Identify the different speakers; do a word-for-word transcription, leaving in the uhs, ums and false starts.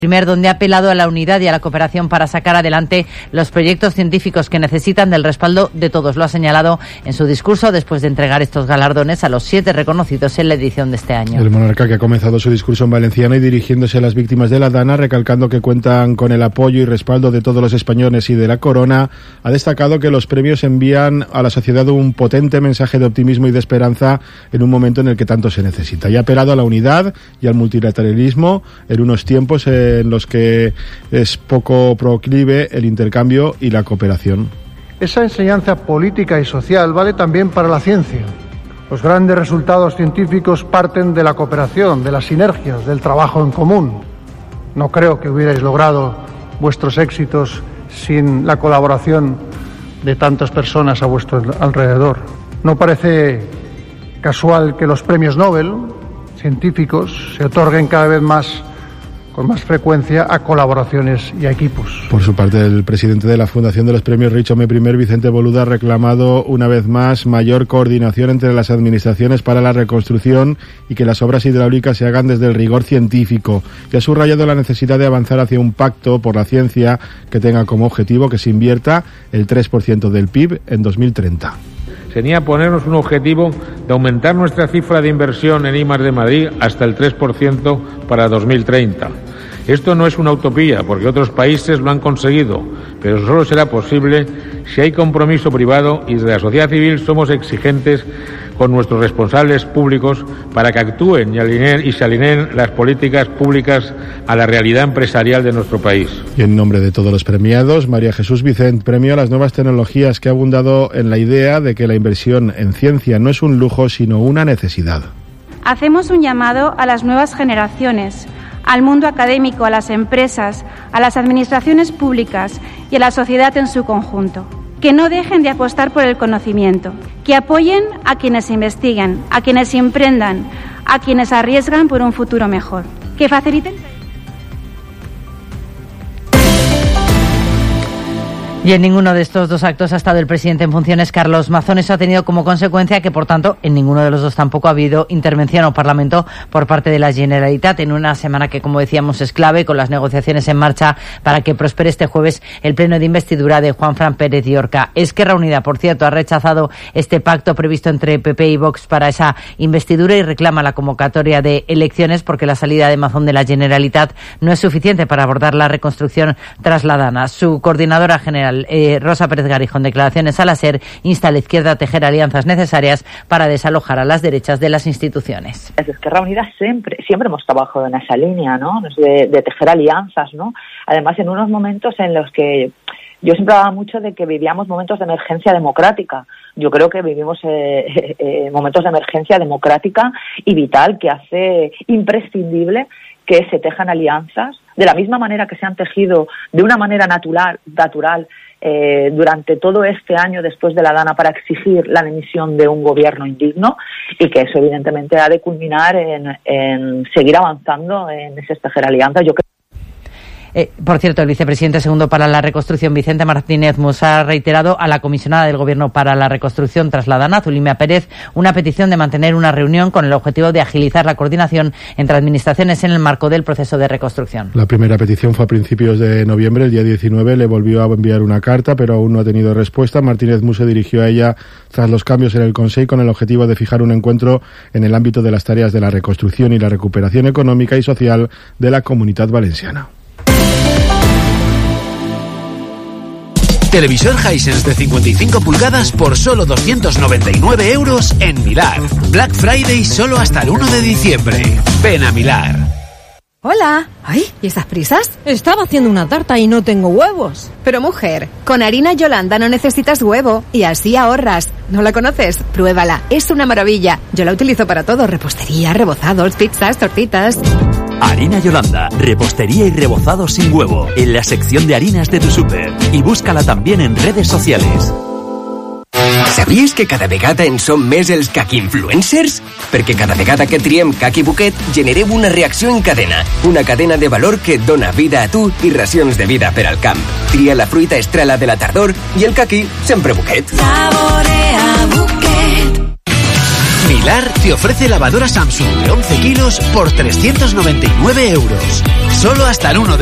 Speaker 1: Primer, donde ha apelado a la unidad y a la cooperación para sacar adelante los proyectos científicos que necesitan del respaldo de todos. Lo ha señalado en su discurso después de entregar estos galardones a los siete reconocidos en la edición de este año.
Speaker 2: El monarca, que ha comenzado su discurso en valenciano y dirigiéndose a las víctimas de la Dana, recalcando que cuentan con el apoyo y respaldo de todos los españoles y de la corona, ha destacado que los premios envían a la sociedad un potente mensaje de optimismo y de esperanza en un momento en el que tanto se necesita. Y ha apelado a la unidad y al multilateralismo en unos tiempos eh, en los que es poco proclive el intercambio y la cooperación.
Speaker 3: Esa enseñanza política y social vale también para la ciencia. Los grandes resultados científicos parten de la cooperación, de las sinergias, del trabajo en común. No creo que hubierais logrado vuestros éxitos sin la colaboración de tantas personas a vuestro alrededor. No parece casual que los premios Nobel científicos se otorguen cada vez más con más frecuencia a colaboraciones y a equipos.
Speaker 2: Por su parte, el presidente de la Fundación de los Premios Richaume I, Vicente Boluda, ha reclamado una vez más mayor coordinación entre las administraciones para la reconstrucción y que las obras hidráulicas se hagan desde el rigor científico. Y ha subrayado la necesidad de avanzar hacia un pacto por la ciencia que tenga como objetivo que se invierta el tres por ciento del P I B en dos mil treinta.
Speaker 4: Sería ponernos un objetivo de aumentar nuestra cifra de inversión en I más D Madrid hasta el tres por ciento para dos mil treinta. Esto no es una utopía, porque otros países lo han conseguido, pero solo será posible si hay compromiso privado y desde la sociedad civil somos exigentes con nuestros responsables públicos para que actúen y, alineen, y se alineen las políticas públicas a la realidad empresarial de nuestro país.
Speaker 2: Y en nombre de todos los premiados, María Jesús Vicent premió a las nuevas tecnologías, que ha abundado en la idea de que la inversión en ciencia no es un lujo, sino una necesidad.
Speaker 5: Hacemos un llamado a las nuevas generaciones, al mundo académico, a las empresas, a las administraciones públicas y a la sociedad en su conjunto, que no dejen de apostar por el conocimiento, que apoyen a quienes investiguen, a quienes emprendan, a quienes arriesgan por un futuro mejor, que faciliten.
Speaker 1: Y en ninguno de estos dos actos ha estado el presidente en funciones, Carlos Mazón. Eso ha tenido como consecuencia que, por tanto, en ninguno de los dos tampoco ha habido intervención o parlamento por parte de la Generalitat en una semana que, como decíamos, es clave, con las negociaciones en marcha para que prospere este jueves el pleno de investidura de Juanfran Pérez y Orca. Esquerra Unida, por cierto, ha rechazado este pacto previsto entre P P y Vox para esa investidura y reclama la convocatoria de elecciones porque la salida de Mazón de la Generalitat no es suficiente para abordar la reconstrucción tras la Dana. Su coordinadora general, Eh, Rosa Pérez Garijo, en declaraciones a la SER, insta a la izquierda a tejer alianzas necesarias para desalojar a las derechas de las instituciones.
Speaker 6: Desde Esquerra Unida siempre, siempre hemos trabajado en esa línea, ¿no? De, de tejer alianzas, ¿no? Además, en unos momentos en los que yo siempre hablaba mucho de que vivíamos momentos de emergencia democrática. Yo creo que vivimos eh, eh, momentos de emergencia democrática y vital, que hace imprescindible que se tejan alianzas de la misma manera que se han tejido de una manera natural, natural eh, durante todo este año después de la Dana para exigir la dimisión de un gobierno indigno, y que eso evidentemente ha de culminar en, en seguir avanzando en ese tejer alianzas. Yo creo
Speaker 1: Eh, por cierto, el vicepresidente segundo para la reconstrucción, Vicente Martínez Mus, ha reiterado a la comisionada del Gobierno para la reconstrucción tras la Dana, Zulimia Pérez, una petición de mantener una reunión con el objetivo de agilizar la coordinación entre administraciones en el marco del proceso de reconstrucción.
Speaker 2: La primera petición fue a principios de noviembre. El día diecinueve le volvió a enviar una carta, pero aún no ha tenido respuesta. Martínez Mus se dirigió a ella tras los cambios en el Consejo con el objetivo de fijar un encuentro en el ámbito de las tareas de la reconstrucción y la recuperación económica y social de la Comunitat Valenciana.
Speaker 7: Televisor Hisense de cincuenta y cinco pulgadas por solo doscientos noventa y nueve euros en Milar. Black Friday solo hasta el uno de diciembre. Ven a Milar.
Speaker 8: Hola. Ay, ¿y esas prisas? Estaba haciendo una tarta y no tengo huevos. Pero mujer, con harina Yolanda no necesitas huevo y así ahorras. ¿No la conoces? Pruébala, es una maravilla. Yo la utilizo para todo: repostería, rebozados, pizzas, tortitas.
Speaker 9: Harina Yolanda, repostería y rebozado sin huevo, en la sección de harinas de tu súper. Y búscala también en redes sociales.
Speaker 10: Sabies que cada vegada en som més els kaki-influencers? Perquè cada vegada que triem Kaki Buquet generem una reacció en cadena. Una cadena de valor que et dona vida a tu i racions de vida per al camp. Tria la fruita estrela de la tardor i el kaki sempre Buquet.
Speaker 7: Saborea Buquet. Milar te ofrece lavadora Samsung de once kilos por trescientos noventa y nueve euros. Solo hasta el uno de